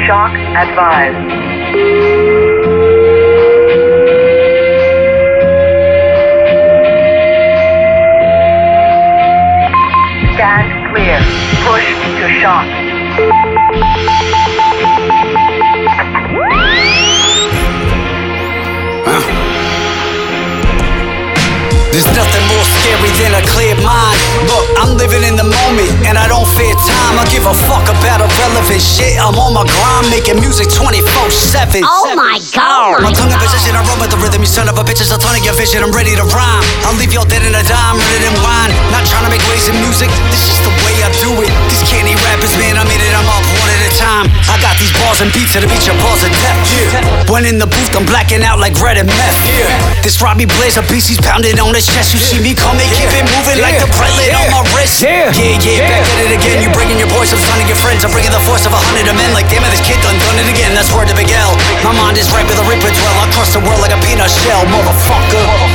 Shock advised. Stand clear. Push to shock. There's nothing more scary than a clear mind. Look, I'm living in the moment and I don't fear time. I give a fuck about irrelevant shit. I'm on my grind, making music 24/7. Oh my god. My tongue in position, I run with the rhythm. You son of a bitches, I'll turn your vision. I'm ready to rhyme. I'll leave y'all dead in a dime, ready than wine. Not trying to make waves in music, this is the way I do it. These candy rappers, man, I made it, I'm up one at a time. I got these bars and beats that'll beat your balls to death. Yeah. When in the booth, I'm blacking out like red and meth. Yeah. This Robbie Blaze, a beast, he's pounding on his chest. You see me coming, keep it moving like the prelate on my wrist. Yeah, back at it again. You bringing your boys, I'm stunning your friends. I'm bringing the force of 100 men. Like damn it, this kid done it again. That's word to Big L. My mind is right with a reaper dwell. I cross the world like a peanut shell, motherfucker.